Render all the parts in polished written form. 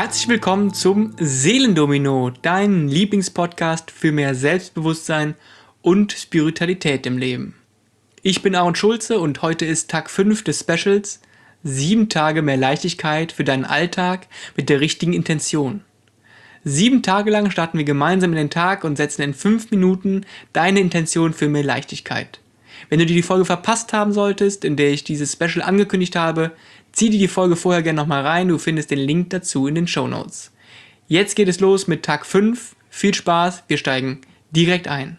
Herzlich willkommen zum Seelendomino, dein Lieblingspodcast für mehr Selbstbewusstsein und Spiritualität im Leben. Ich bin Aaron Schulze und heute ist Tag 5 des Specials 7 Tage mehr Leichtigkeit für deinen Alltag mit der richtigen Intention. 7 Tage lang starten wir gemeinsam in den Tag und setzen in 5 Minuten deine Intention für mehr Leichtigkeit. Wenn du dir die Folge verpasst haben solltest, in der ich dieses Special angekündigt habe, zieh dir die Folge vorher gerne nochmal rein, du findest den Link dazu in den Shownotes. Jetzt geht es los mit Tag 5, viel Spaß, wir steigen direkt ein.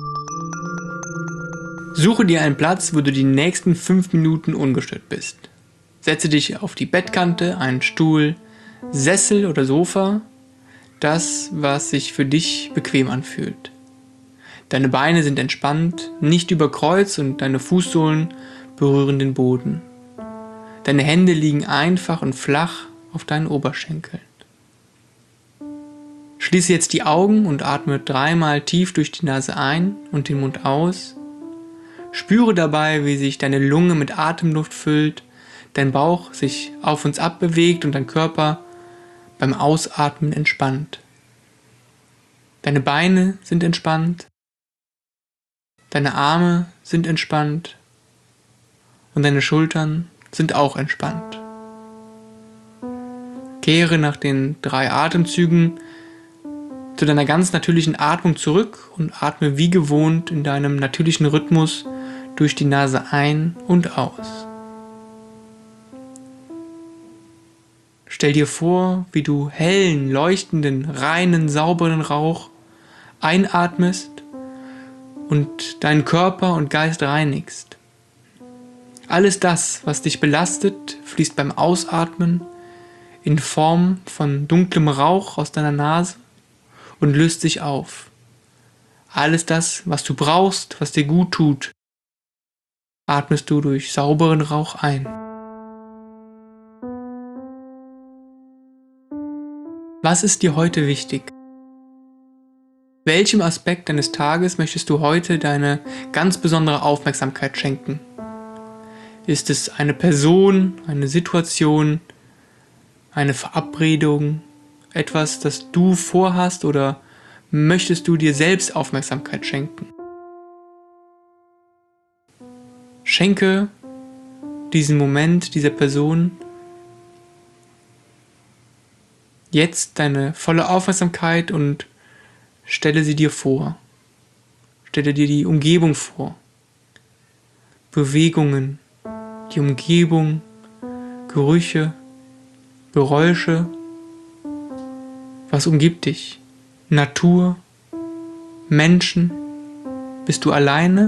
Suche dir einen Platz, wo du die nächsten 5 Minuten ungestört bist. Setze dich auf die Bettkante, einen Stuhl, Sessel oder Sofa, das, was sich für dich bequem anfühlt. Deine Beine sind entspannt, nicht überkreuzt und deine Fußsohlen berühren den Boden. Deine Hände liegen einfach und flach auf deinen Oberschenkeln. Schließe jetzt die Augen und atme 3-mal tief durch die Nase ein und den Mund aus. Spüre dabei, wie sich deine Lunge mit Atemluft füllt, dein Bauch sich auf und ab bewegt und dein Körper beim Ausatmen entspannt. Deine Beine sind entspannt. Deine Arme sind entspannt und deine Schultern sind auch entspannt. Kehre nach den 3 Atemzügen zu deiner ganz natürlichen Atmung zurück und atme wie gewohnt in deinem natürlichen Rhythmus durch die Nase ein und aus. Stell dir vor, wie du hellen, leuchtenden, reinen, sauberen Rauch einatmest und deinen Körper und Geist reinigst. Alles das, was dich belastet, fließt beim Ausatmen in Form von dunklem Rauch aus deiner Nase und löst sich auf. Alles das, was du brauchst, was dir gut tut, atmest du durch sauberen Rauch ein. Was ist dir heute wichtig? Welchem Aspekt deines Tages möchtest du heute deine ganz besondere Aufmerksamkeit schenken? Ist es eine Person, eine Situation, eine Verabredung, etwas, das du vorhast, oder möchtest du dir selbst Aufmerksamkeit schenken? Schenke diesen Moment, dieser Person jetzt deine volle Aufmerksamkeit und stelle sie dir vor. Stelle dir die Umgebung vor. Bewegungen, die Umgebung, Gerüche, Geräusche. Was umgibt dich? Natur, Menschen. Bist du alleine?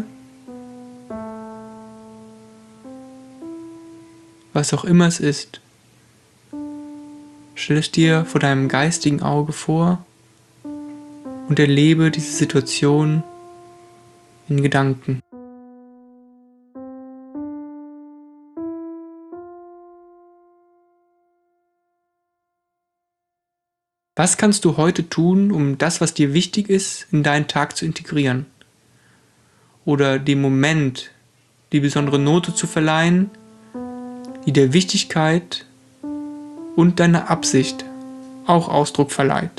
Was auch immer es ist. Stell es dir vor deinem geistigen Auge vor und erlebe diese Situation in Gedanken. Was kannst du heute tun, um das, was dir wichtig ist, in deinen Tag zu integrieren? Oder dem Moment die besondere Note zu verleihen, die der Wichtigkeit und deiner Absicht auch Ausdruck verleiht?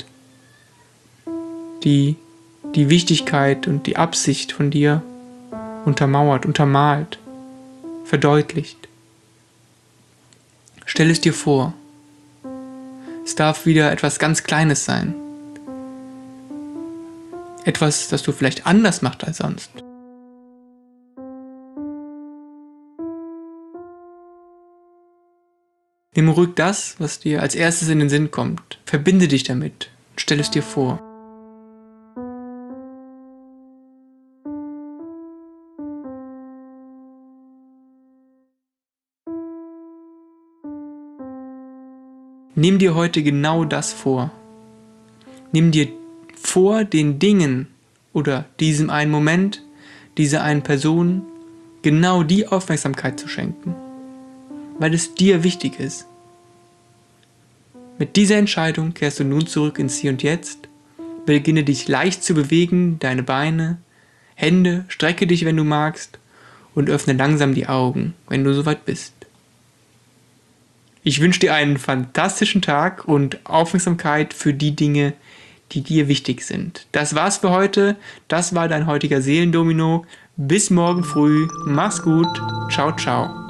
Die Wichtigkeit und die Absicht von dir untermauert, untermalt, verdeutlicht. Stell es dir vor. Es darf wieder etwas ganz Kleines sein. Etwas, das du vielleicht anders machst als sonst. Nimm ruhig das, was dir als erstes in den Sinn kommt. Verbinde dich damit und stell es dir vor. Nimm dir heute genau das vor. Nimm dir vor, den Dingen oder diesem einen Moment, dieser einen Person genau die Aufmerksamkeit zu schenken, weil es dir wichtig ist. Mit dieser Entscheidung kehrst du nun zurück ins Hier und Jetzt, beginne dich leicht zu bewegen, deine Beine, Hände, strecke dich, wenn du magst, und öffne langsam die Augen, wenn du soweit bist. Ich wünsche dir einen fantastischen Tag und Aufmerksamkeit für die Dinge, die dir wichtig sind. Das war's für heute. Das war dein heutiger Seelendomino. Bis morgen früh. Mach's gut. Ciao, ciao.